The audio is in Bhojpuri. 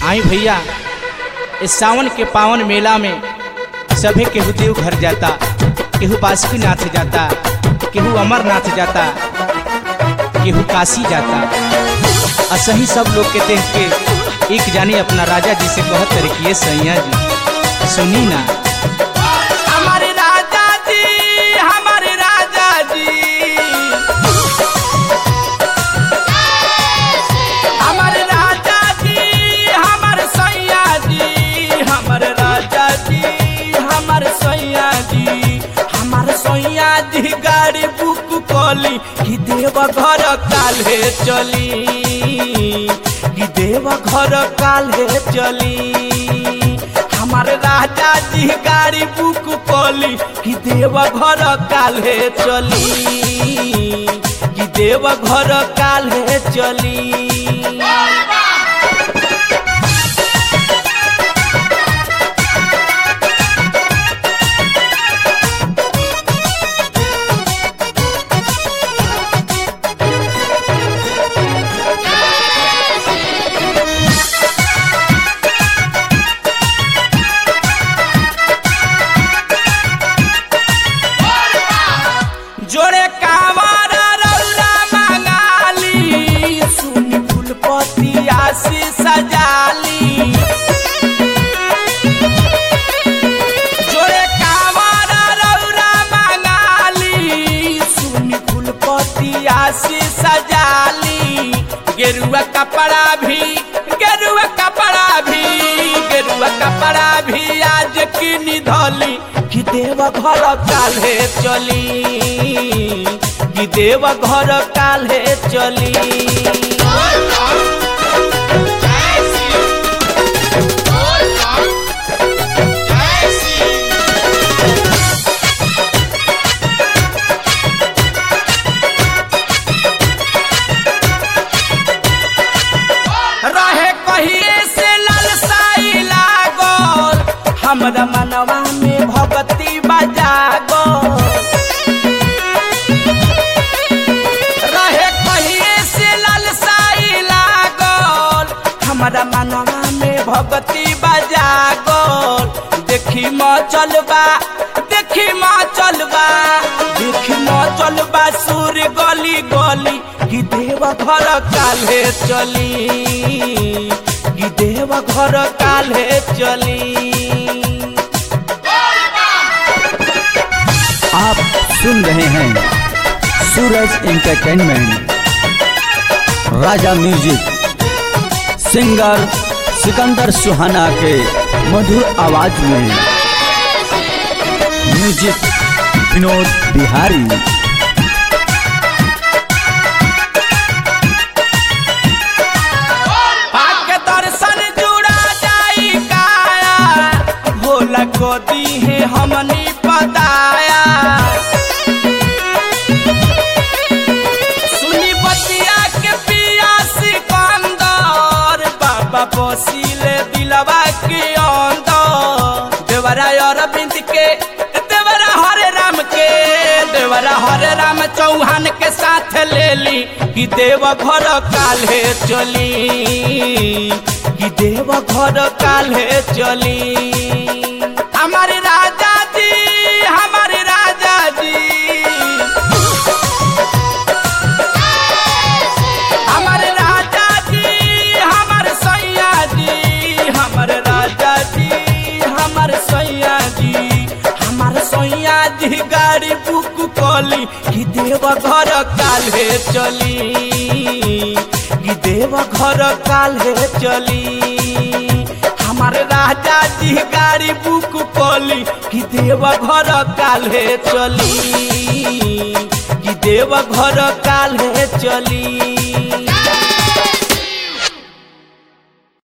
आई भैया इस सावन के पावन मेला में सभे केहू देव घर जाता, केहू बासुकीनाथ जाता, केहू अमरनाथ जाता, केहू काशी जाता। असही सब लोग के देख के एक जानी अपना राजा जी से कहत रहे कि ये सैया जी सुनी ना, हमारे राजा जी, हमारे राजा जी, हमारे राजा जी, हमारे सैया जी, हमारे राजा जी, हमारे सैया जी, हमारे सैया जी गाड़ी बुक कली कि देव घर काल्हे चली, कि देव घर काल्हे चली। हमारे राजा जी गाड़ी बुक कली कि देव घर काल्हे चली, कि देव घर काल्हे चली। जोड़े कांवर रौला मंगाली, सुनी फूलपति आशी सजाली। जोड़े कांवर रौला मंगाली, सुनी फूलपति आशी सजाली। गेरुआ कपड़ा भी, गेरुआ कपड़ा भी, गेरुआ कपड़ा भी आज किनी धोली कि देव घर काल्हे चली, कि देव घर काल्हे चली। रहे कहिए से लालसाई लागल, हमरा मनवा में भगती बजागो। रहे कहिए से लालसाई लागल, हमरा मनवा में भगती बजागल। देखी माँ चलबा, देखी माँ चलबा, देखी माँ चलबा सूर गली गली कि देव घर काल्हे चली, कि देव घर काल्हे चली। आप सुन रहे हैं Suraj entertainment, Raja music, singer Sikandar Suhana के मधुर आवाज में म्यूजिक विनोद बिहारी। आके दर्शन जुड़ा जाई काया, भोला को दी है हमनी पताया। सुनी बतिया के पिया सिकंदर, बाबा बसीले दिलवा के अंदर। देवरा अरविंद के, देवरा हरे राम के, देवरा हरे राम चौहान के साथ ले ली कि देव घर काल्हे चली, कि देव घर काल्हे चली। हमारे राजा जी, हमारे राजा जी, हमारे राजा जी, हमारे सैया जी, हमारे राजा जी, हमारे सैया जी, हमारे सैया जी गाड़ी बुक कली कि देव घर काल्हे चली, कि देव घर काल्हे चली। हमारे राजा जी गाड़ी बुक कली कि देव घर काल्हे चली, कि देव घर काल्हे चली।